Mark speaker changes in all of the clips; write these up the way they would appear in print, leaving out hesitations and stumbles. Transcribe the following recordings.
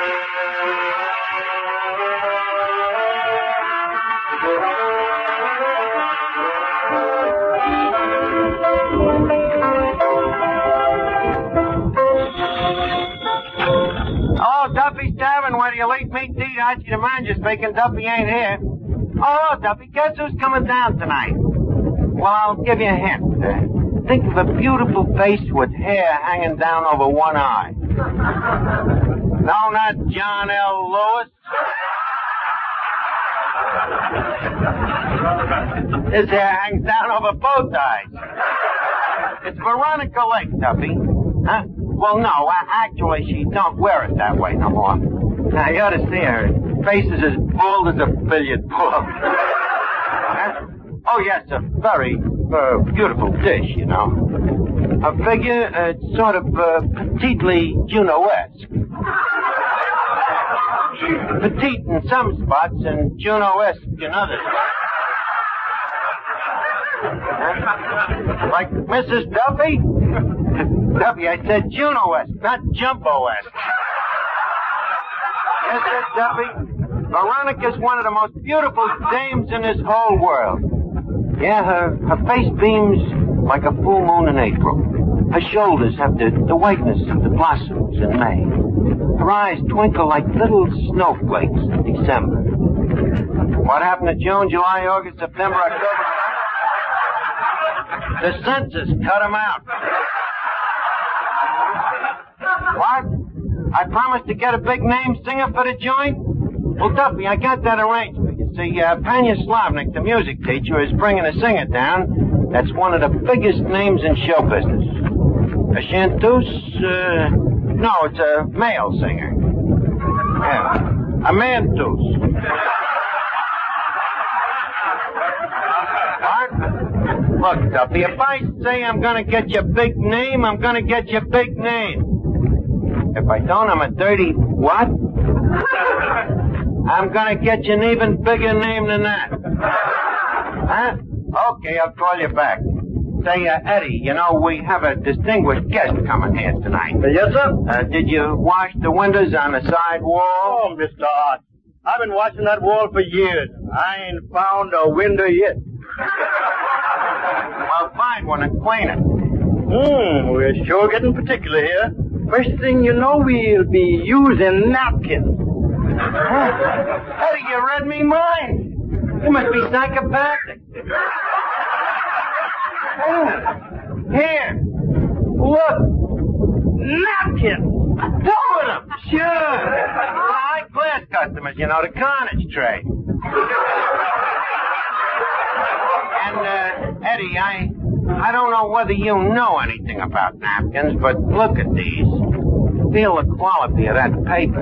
Speaker 1: Oh, Duffy's Tavern, where you late meet Dee Archie the manager's speaking. Duffy ain't here. Oh, Duffy, guess who's coming down tonight? Well, I'll give you a hint. Think of a beautiful face with hair hanging down over one eye. No, not John L. Lewis. His hair hangs down over both eyes. It's Veronica Lake, Duffy. Huh? Well, no, actually, she don't wear it that way no more. Now, you ought to see her. Her face is as bald as a billiard ball. Huh? Oh, yes, a very beautiful dish, you know. Her figure, sort of petitely Juno-esque. Petite in some spots and Juno-esque in others. Huh? Like Mrs. Duffy? Duffy, I said Juno-esque, not Jumbo-esque. Yes, sir, Duffy. Veronica's one of the most beautiful dames in this whole world. Yeah, her face beams like a full moon in April. Her shoulders have the whiteness of the blossoms in May. Her eyes twinkle like little snowflakes in December. What happened to June, July, August, September, October? The census cut them out. What? I promised to get a big name singer for the joint? Well, Duffy, I got that arranged. You see, Panya Slavnik, the music teacher, is bringing a singer down that's one of the biggest names in show business. A chanteuse? No, it's a male singer. Yeah, a manteuse. What? Look, Duffy, if I say I'm gonna get you a big name, I'm gonna get you a big name. If I don't, I'm a dirty what? I'm gonna get you an even bigger name than that. Huh? Okay, I'll call you back. Say, Eddie, you know, we have a distinguished guest coming here tonight.
Speaker 2: Yes, sir?
Speaker 1: Did you wash the windows on the side wall?
Speaker 2: Oh, Mr. Hart, I've been watching that wall for years. I ain't found a window yet.
Speaker 1: Well, find one and clean it.
Speaker 2: We're sure getting particular here. First thing you know, we'll be using napkins.
Speaker 1: Eddie, you read me mind. You must be psychopathic. Here. Look.
Speaker 2: Napkins!
Speaker 1: Two of them. Sure. High-class customers, you know, the carnage trade. And, Eddie, I don't know whether you know anything about napkins, but look at these. Feel the quality of that paper.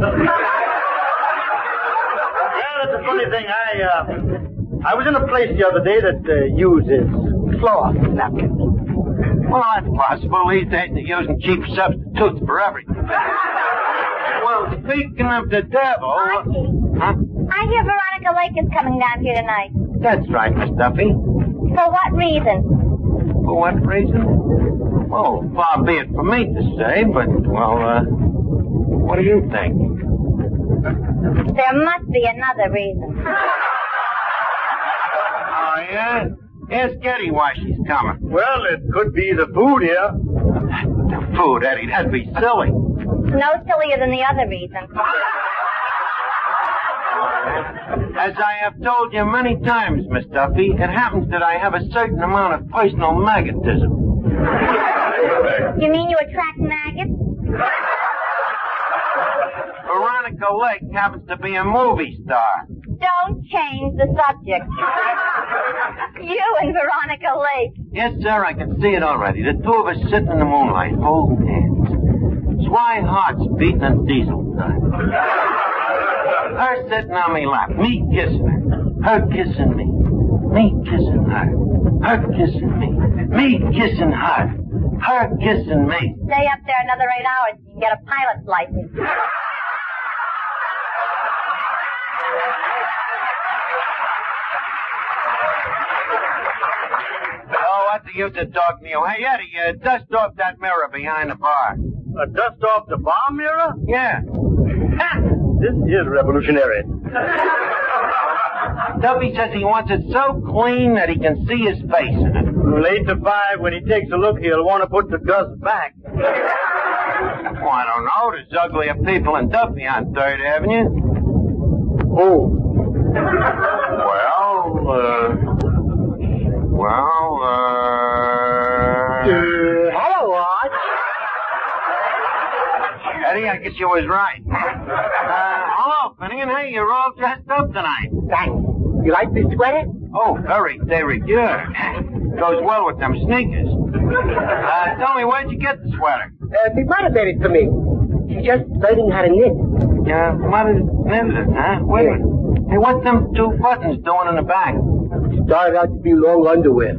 Speaker 2: Yeah, that's a funny thing. I was in a place the other day that uses cloth napkins.
Speaker 1: Well, that's possible. These days they're using cheap substitutes for everything. Well, speaking of the devil...
Speaker 3: Archie,
Speaker 1: huh?
Speaker 3: I hear Veronica Lake is coming down here tonight.
Speaker 1: That's right, Miss Duffy.
Speaker 3: For what reason?
Speaker 1: For what reason? Oh, far be it from me to say, but, well, what do you think?
Speaker 3: There must be another reason.
Speaker 1: Oh, yeah? Ask Eddie why she's coming.
Speaker 2: Well, it could be the food here.
Speaker 1: The food, Eddie, that'd be silly.
Speaker 3: No sillier than the other reason.
Speaker 1: As I have told you many times, Miss Duffy, it happens that I have a certain amount of personal magnetism.
Speaker 3: You mean you attract maggots?
Speaker 1: Veronica Lake happens to be a movie star.
Speaker 3: Don't change the subject. You and Veronica Lake.
Speaker 1: Yes, sir, I can see it already. The two of us sitting in the moonlight, holding hands. Swy hearts beating a diesel time. Her sitting on me lap, me kissing her. Her kissing me. Me kissing her. Her kissing me. Me kissing her. Her kissing me.
Speaker 3: Stay up there another 8 hours and you can get a pilot's license.
Speaker 1: Oh, what's the use of talking to you? Hey, Eddie, dust off that mirror behind the bar.
Speaker 2: Dust off the bar mirror?
Speaker 1: Yeah.
Speaker 2: This is revolutionary.
Speaker 1: Duffy says he wants it so clean that he can see his face in it.
Speaker 2: From 8 to 5, when he takes a look, he'll want to put the dust back.
Speaker 1: Oh, I don't know. There's uglier people than Duffy on 3rd Avenue.
Speaker 2: Oh. Hello, Arch.
Speaker 1: Eddie, I guess you was right. Hello, Finnegan. Hey, you're all dressed up tonight.
Speaker 4: Thanks. You like this sweater?
Speaker 1: Oh, very de rigueur. Goes well with them sneakers. Tell me, where'd you get the sweater?
Speaker 4: My mother made it for me. She's just learning how to knit.
Speaker 1: Your mother's knitted it, huh? Wait a minute. Hey, what's them 2 buttons doing in the back?
Speaker 4: Started out to be long underwear.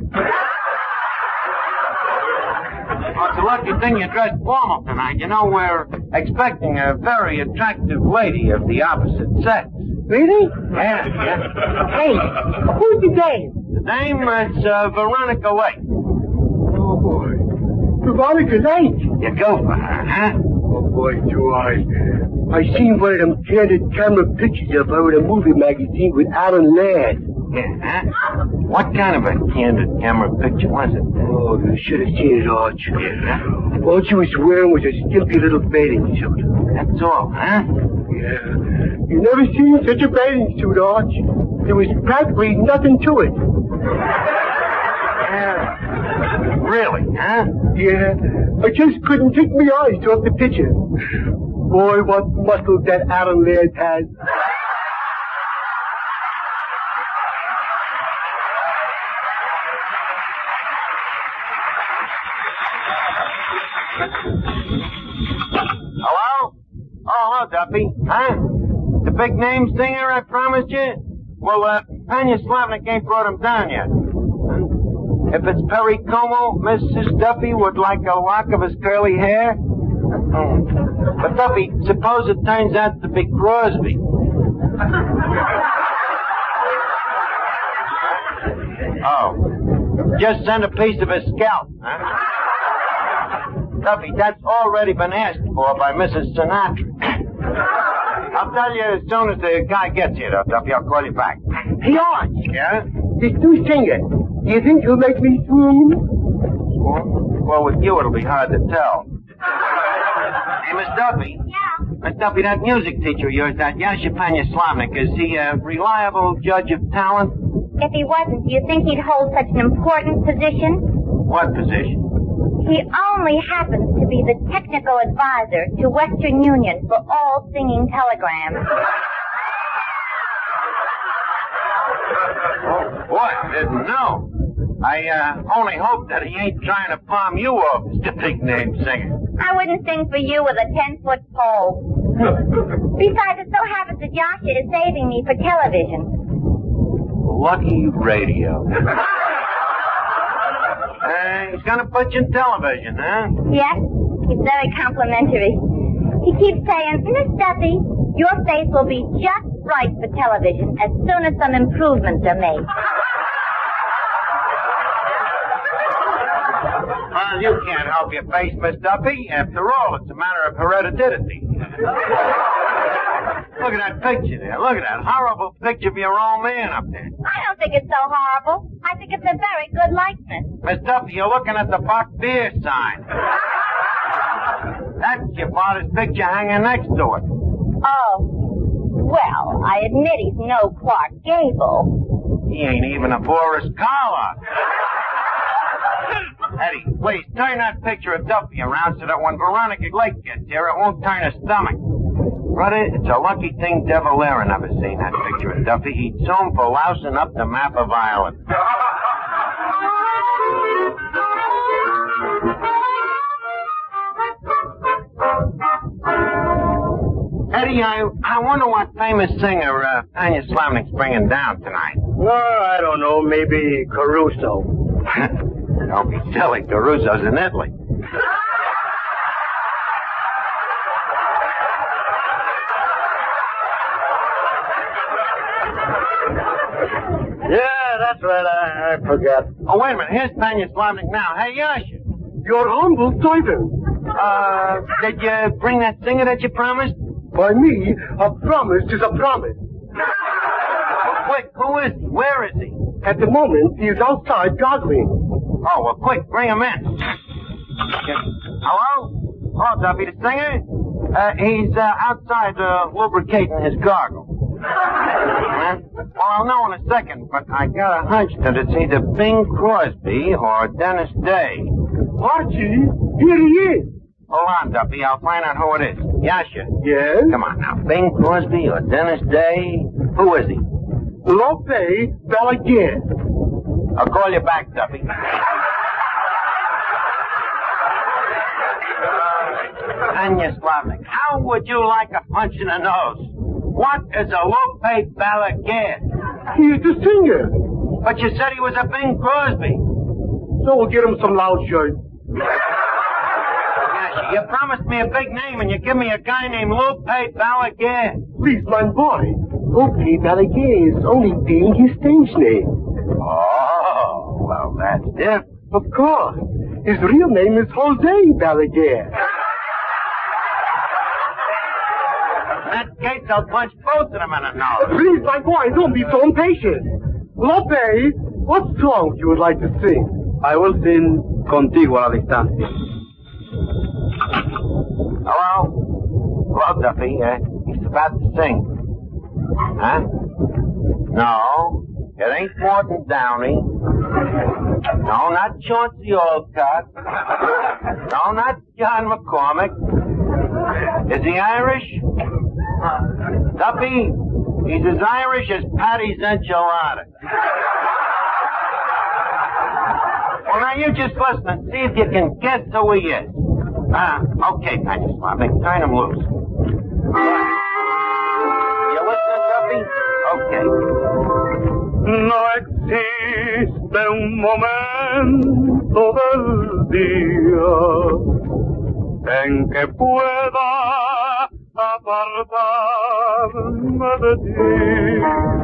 Speaker 1: Oh, it's a lucky thing you dressed formal tonight. You know, we're expecting a very attractive lady of the opposite sex.
Speaker 4: Really?
Speaker 1: Yeah.
Speaker 4: Hey, who's the dame?
Speaker 1: The name is Veronica Lake.
Speaker 4: Oh, boy. Veronica Lake.
Speaker 1: You go for her, huh?
Speaker 4: Oh, boy, do I seen one of them candid camera pictures of her in a movie magazine with Alan Ladd.
Speaker 1: Yeah, huh? What kind of a candid camera picture was it?
Speaker 4: Oh, you should have seen it, Arch.
Speaker 1: Yeah.
Speaker 4: All she was wearing was a skimpy little bathing suit.
Speaker 1: That's all, huh?
Speaker 4: Yeah. You never seen such a bathing suit, Arch. There was practically nothing to it.
Speaker 1: Yeah. Really, huh?
Speaker 4: Yeah. I just couldn't take my eyes off the picture. Boy, what muscles that Alan Ladd has.
Speaker 1: Hello? Oh, hello, Duffy. Huh? The big name singer I promised you? Well, Panya Slavnik ain't brought him down yet. If it's Perry Como, Mrs. Duffy would like a lock of his curly hair. But Duffy, suppose it turns out to be Crosby. Oh. Just send a piece of his scalp, huh? Duffy, that's already been asked for by Mrs. Sinatra. I'll tell you as soon as the guy gets here, though, Duffy. I'll call you back.
Speaker 4: Hey, Arch.
Speaker 1: Yeah?
Speaker 4: This new singer, do you think he'll make me swoon?
Speaker 1: Well, with you, it'll be hard to tell. Hey, Miss Duffy.
Speaker 3: Yeah.
Speaker 1: Miss Duffy, that music teacher of yours, that Yasha Panya Slavnik, is he a reliable judge of talent?
Speaker 3: If he wasn't, do you think he'd hold such an important position?
Speaker 1: What position?
Speaker 3: He only happens to be the technical advisor to Western Union for all singing telegrams.
Speaker 1: Oh, boy, didn't know. I only hope that he ain't trying to palm you off as the big name singer.
Speaker 3: I wouldn't sing for you with a 10-foot pole. Besides, it so happens that Yasha is saving me for television.
Speaker 1: Lucky radio. He's gonna put you in television, huh?
Speaker 3: Yes, he's very complimentary. He keeps saying, Miss Duffy, your face will be just right for television as soon as some improvements are made.
Speaker 1: Well, you can't help your face, Miss Duffy. After all, it's a matter of heredity. Look at that picture there. Look at that horrible picture of your old man up there.
Speaker 3: I don't think it's so horrible. I think it's a very good likeness.
Speaker 1: Miss Duffy, you're looking at the Buck Beer sign. That's your father's picture hanging next to it.
Speaker 3: Oh. Well, I admit he's no Clark Gable.
Speaker 1: He ain't even a Boris Karloff. Eddie, please, turn that picture of Duffy around so that when Veronica Lake gets here, it won't turn her stomach. Brother, it's a lucky thing De Valera never seen that picture of Duffy. He'd soon for lousing up the map of Ireland. Eddie, I wonder what famous singer Panya Slavnik's bringing down tonight.
Speaker 2: Well, I don't know. Maybe Caruso.
Speaker 1: Don't be silly. Caruso's in Italy.
Speaker 2: Yeah, that's right. I forgot.
Speaker 1: Oh, wait a minute. Here's Panya Slavnik now. Hey, Yasha.
Speaker 4: Your humble servant.
Speaker 1: Did you bring that singer that you promised?
Speaker 4: By me, a promise is a promise.
Speaker 1: Quick, who is he? Where is he?
Speaker 4: At the moment, he is outside gargling.
Speaker 1: Oh, well, quick, bring him in. Hello? Hello, Duffy, the singer? He's outside lubricating his gargle. Well, I'll know in a second, but I got a hunch that it's either Bing Crosby or Dennis Day.
Speaker 4: Archie, here he is.
Speaker 1: Hold on, Duffy. I'll find out who it is. Yasha.
Speaker 4: Yes?
Speaker 1: Come on now. Bing Crosby or Dennis Day? Who is he?
Speaker 4: Lope Balaguer.
Speaker 1: I'll call you back, Duffy. Anya Slavnik, how would you like a punch in the nose? What is a Lope Balaguer?
Speaker 4: He is the singer.
Speaker 1: But you said he was a Bing Crosby.
Speaker 4: So we'll get him some loud shirts.
Speaker 1: Yasha, you promised me a big name and you give me a guy named Lope Balaguer.
Speaker 4: Please, my boy. Lope Balaguer is only being his stage name.
Speaker 1: Oh, well, that's different.
Speaker 4: Of course. His real name is Jose Balaguer.
Speaker 1: In that case, I'll punch both of them in the nose.
Speaker 4: Please, my boy, don't be so impatient. Lope, what song you would like to sing?
Speaker 2: I will sing Contigo a la Distancia.
Speaker 1: Hello? Hello, Duffy. He's about to sing. Huh? No, it ain't Morton Downey. No, not Chauncey Olcott. No, not John McCormick. Is he Irish? Duffy, he's as Irish as Patty's enchilada. Well, now you just listen and see if you can guess who he is. Okay, Stanislav, turn him loose. You listening, Duffy? Okay.
Speaker 5: No existe un momento del día en que pueda apartarme de ti.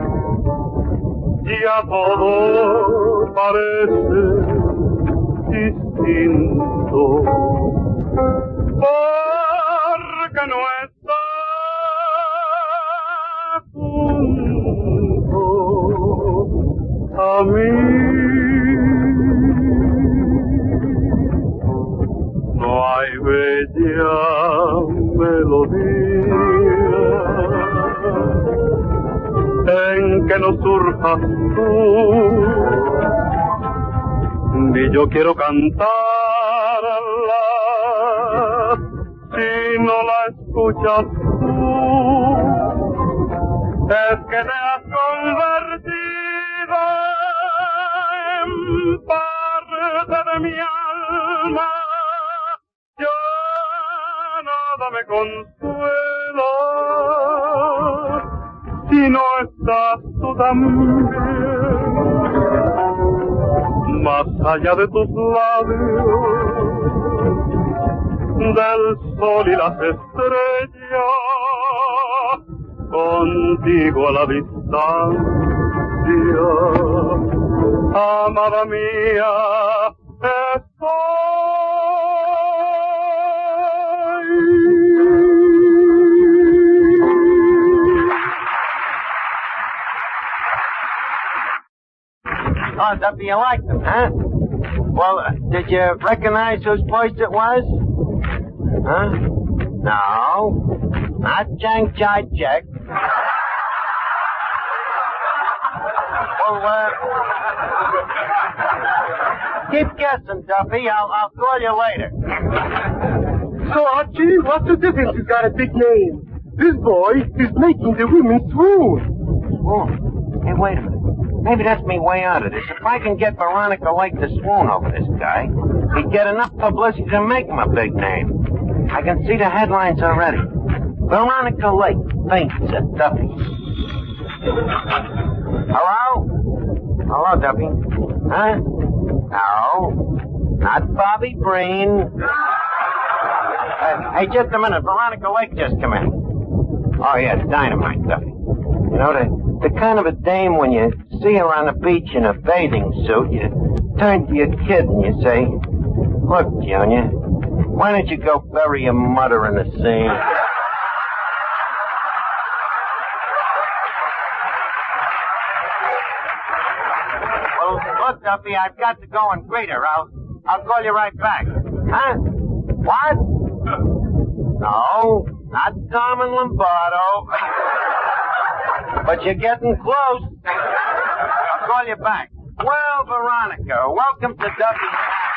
Speaker 5: Ya todo parece distinto porque no estás junto a mí. No hay bella melodía en que no surjas tú, ni yo quiero cantarla si no la escuchas tú. Es que te has convertido en parte de mi alma. Yo nada me consuela si no estás tú también. Más allá de tus labios, del sol y las estrellas, contigo a la distancia, amada mía, estoy.
Speaker 1: Oh, Duffy, you liked him, huh? Well, did you recognize whose voice it was? Huh? No. Not Chang Chai Chek. Well, keep guessing, Duffy. I'll call you later.
Speaker 4: So, Archie, what's the difference? He's got a big name. This boy is making the women swoon.
Speaker 1: Oh, hey, wait a minute. Maybe that's me way out of this. If I can get Veronica Lake to swoon over this guy, he'd get enough publicity to make him a big name. I can see the headlines already. Veronica Lake faints at Duffy. Hello? Hello, Duffy. Huh? No. Not Bobby Breen. Hey, just a minute. Veronica Lake just come in. Oh, yeah, dynamite, Duffy. You know, the kind of a dame when you see her on the beach in a bathing suit, you turn to your kid and you say, "Look, Junior, why don't you go bury your mother in the sea?" Duffy, I've got to go and greet her. I'll call you right back. Huh? What? No, not Carmen Lombardo. But you're getting close. I'll call you back. Well, Veronica, welcome to Duffy.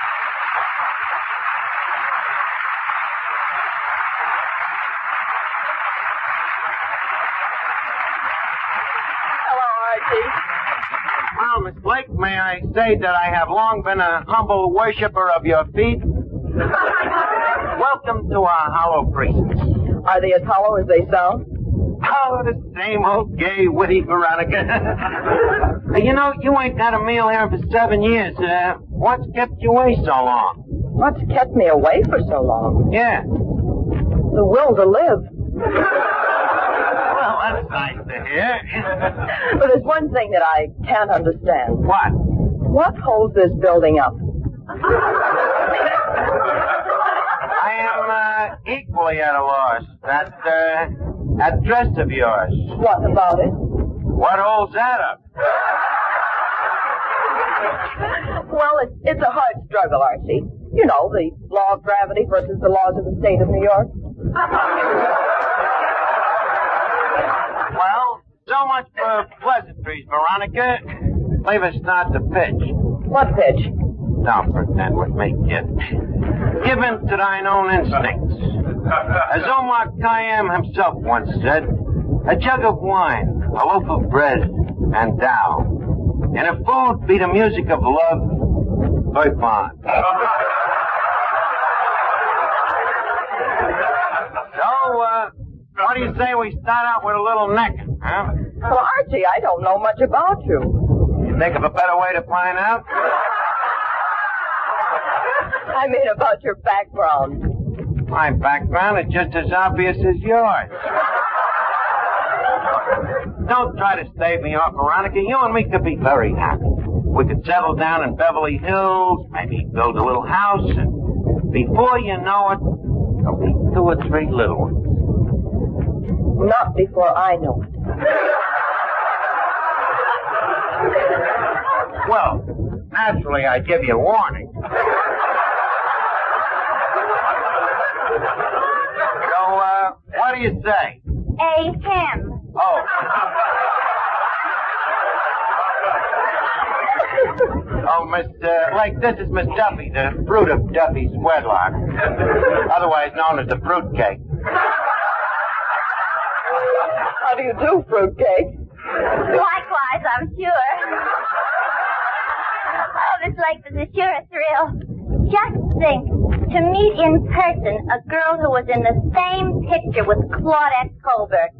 Speaker 1: Well, Miss Blake, may I say that I have long been a humble worshiper of your feet? Welcome to our hollow precincts.
Speaker 6: Are they as hollow as they sound?
Speaker 1: Oh, the same old gay, witty Veronica. You know, you ain't got a meal here for 7 years. What's kept you away so long?
Speaker 6: What's kept me away for so long?
Speaker 1: Yeah.
Speaker 6: The will to live.
Speaker 1: Well, that's nice to hear.
Speaker 6: But there's one thing that I can't understand.
Speaker 1: What?
Speaker 6: What holds this building up?
Speaker 1: I am equally at a loss. That dress of yours.
Speaker 6: What about it?
Speaker 1: What holds that up?
Speaker 6: Well, it's a hard struggle, Archie. You know, the law of gravity versus the laws of the state of New York.
Speaker 1: Well, so much for pleasantries, Veronica. Leave us start the pitch.
Speaker 6: What pitch?
Speaker 1: Don't pretend with me, kid. Give in to thine own instincts. As Omar Khayyam himself once said, a jug of wine, a loaf of bread, and thou. And if food be the music of love, very fine. So, what do you say we start out with a little necking, huh?
Speaker 6: Well, Archie, I don't know much about you.
Speaker 1: You think of a better way to find out?
Speaker 6: I mean about your background.
Speaker 1: My background is just as obvious as yours. Don't try to stave me off, Veronica. You and me could be very happy. We could settle down in Beverly Hills, maybe build a little house, and before you know it, there'll be 2 or 3 little ones.
Speaker 6: Not before I know it.
Speaker 1: Well, naturally, I'd give you a warning. So, what do you say?
Speaker 3: him.
Speaker 1: Oh. Oh, Miss Lake, this is Miss Duffy, the fruit of Duffy's wedlock, otherwise known as the fruitcake.
Speaker 6: How do you do, fruitcake?
Speaker 3: Likewise, I'm sure. Oh, Miss Lake, this is sure a thrill. Just think, to meet in person a girl who was in the same picture with Claudette Colbert.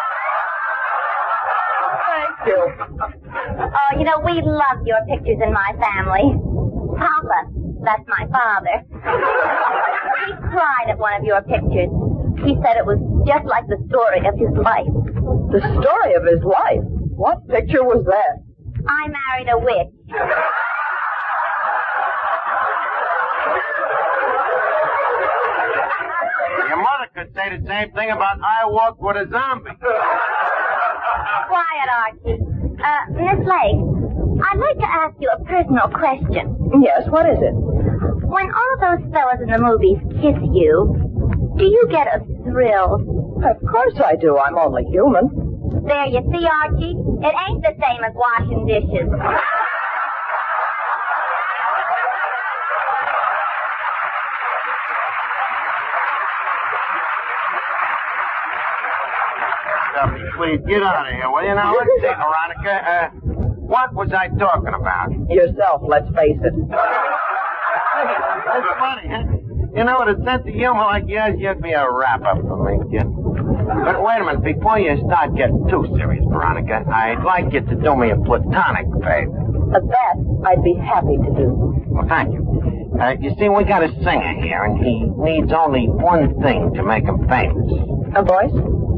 Speaker 6: Thank you.
Speaker 3: Oh, you know, we love your pictures in my family. Papa, that's my father. He cried at one of your pictures. He said it was just like the story of his life.
Speaker 6: The story of his life? What picture was that?
Speaker 3: I married a witch.
Speaker 1: Your mother could say the same thing about I Walk with a Zombie.
Speaker 3: Quiet, Archie. Miss Lake, I'd like to ask you a personal question.
Speaker 6: Yes, what is it?
Speaker 3: When all those fellas in the movies kiss you, do you get a thrill?
Speaker 6: Of course I do. I'm only human.
Speaker 3: There, you see, Archie? It ain't the same as washing dishes.
Speaker 1: Duffy, please get out of here, will you? Now, let's see, Veronica. What was I talking about?
Speaker 6: Yourself, let's face it.
Speaker 1: That's funny, huh? You know, with a sense of humor like yours, you'd be a wrap-up for me, kid. But wait a minute, before you start getting too serious, Veronica, I'd like you to do me a platonic favor.
Speaker 6: That I'd be happy to do.
Speaker 1: Well, thank you. You see, we got a singer here, and he needs only one thing to make him famous.
Speaker 6: A voice?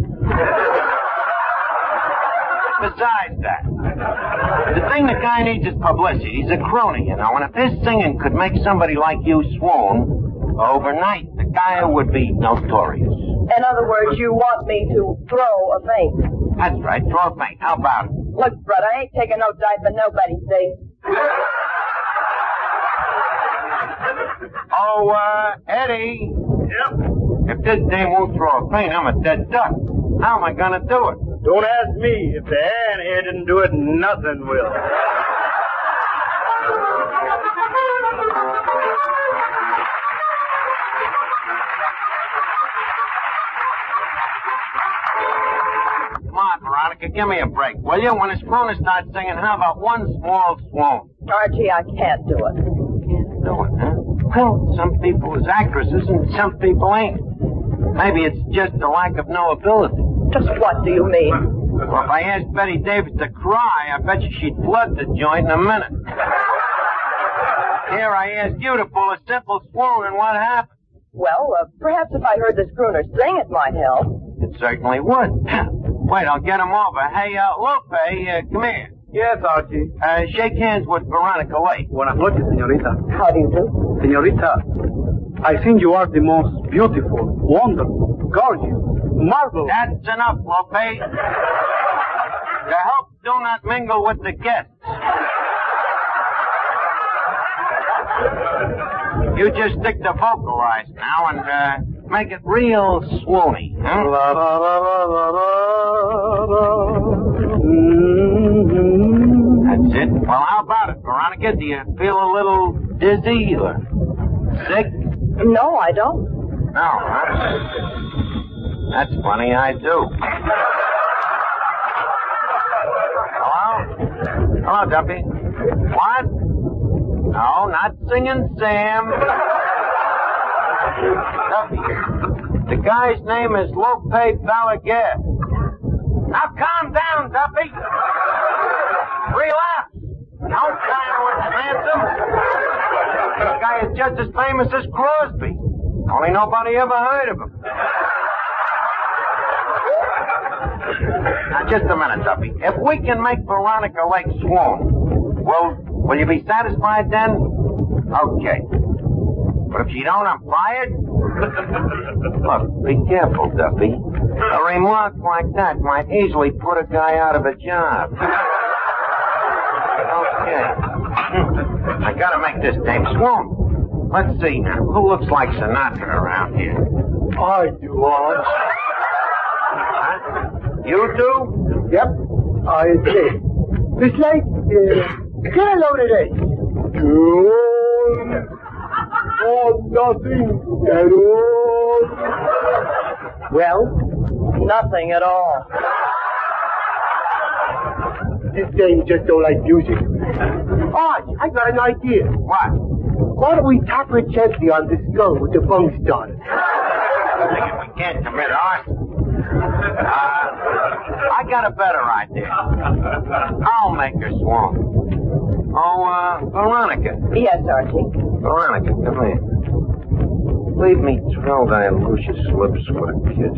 Speaker 1: Besides that, the thing the guy needs is publicity. He's a crony, you know, and if his singing could make somebody like you swoon, overnight the guy would be notorious.
Speaker 6: In other words, you want me to throw a feint.
Speaker 1: That's right, throw a feint. How about it?
Speaker 6: Look, Fred, I ain't taking no dive for nobody, see?
Speaker 1: Oh, Eddie.
Speaker 2: Yep.
Speaker 1: If this dame won't throw a paint, I'm a dead duck. How am I gonna do it?
Speaker 2: Don't ask me. If the hand here didn't do it, nothing will.
Speaker 1: Come on, Veronica, give me a break, will you? When his crooner starts singing, how about one small swoon?
Speaker 6: Archie, I can't do it.
Speaker 1: Can't do it, huh? Well, some people is actresses and some people ain't. Maybe it's just a lack of knowability.
Speaker 6: Just what do you mean?
Speaker 1: Well, if I asked Betty Davis to cry, I bet you she'd flood the joint in a minute. Here, I asked you to pull a simple swoon, and what happened?
Speaker 6: Well, perhaps if I heard this crooner sing, it might help.
Speaker 1: It certainly would. Wait, I'll get him over. Hey, Lupe, come here.
Speaker 2: Yes, Archie.
Speaker 1: Shake hands with Veronica Lake.
Speaker 2: Buenas noches, señorita.
Speaker 6: How do you do?
Speaker 2: Señorita, I think you are the most beautiful, wonderful, gorgeous, marvelous.
Speaker 1: That's enough, Lupe. The help do not mingle with the guests. You just stick to vocalize now and make it real swoony. Huh? That's it. Well, how about it, Veronica? Do you feel a little dizzy or sick?
Speaker 6: No, I don't.
Speaker 1: No, huh? That's funny, I do. Hello? Hello, Duffy. What? No, not singing Sam. Duffy. The guy's name is Lope Balaguer. Now calm down, Duffy. Relax. Don't try to advance him. This guy is just as famous as Crosby. Only nobody ever heard of him. Now, just a minute, Duffy. If we can make Veronica Lake swoon, will you be satisfied then? Okay. But if you don't, I'm fired? Look, be careful, Duffy. A remark like that might easily put a guy out of a job. Okay. I gotta make this dame swoon. Let's see now. Who looks like Sinatra around here?
Speaker 4: I do, Arch.
Speaker 1: Huh? You do?
Speaker 4: Yep, I did. It's like, hello today. Good. Or nothing at all.
Speaker 6: Well, nothing at all.
Speaker 4: This dame just don't like music. Arch, I got an idea.
Speaker 1: What?
Speaker 4: Why don't we tap her gently on the skull with the bung starter?
Speaker 1: Thinking we can't commit arson. I got a better idea. I'll make her swoon. Oh, Veronica.
Speaker 6: Yes, Archie.
Speaker 1: Veronica, come here. Leave me thrill thy luscious lips with a kiss.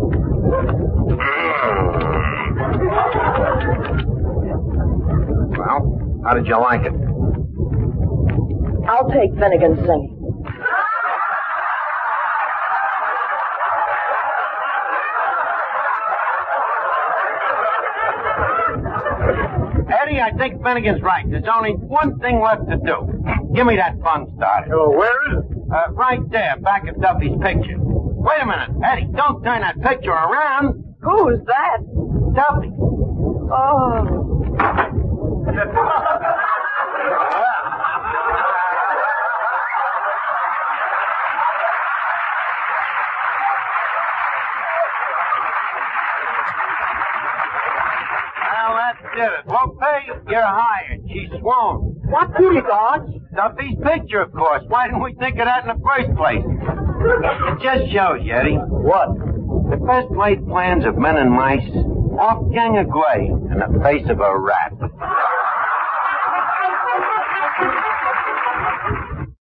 Speaker 1: Well, how did you like it?
Speaker 6: I'll take Finnegan's singing.
Speaker 1: Eddie, I think Finnegan's right. There's only one thing left to do. Give me that bung starter.
Speaker 2: Oh, where is it?
Speaker 1: Right there, back of Duffy's picture. Wait a minute, Eddie, don't turn that picture around.
Speaker 6: Who's that?
Speaker 1: Duffy.
Speaker 6: Oh.
Speaker 1: Well, that did it. Well, pay, you're hired. She swooned.
Speaker 4: What did it, Arch?
Speaker 1: Duffy's picture, of course. Why didn't we think of that in the first place? It just shows you, Eddie.
Speaker 2: What?
Speaker 1: The best laid plans of men and mice off Gang of Glay in the face of a rat.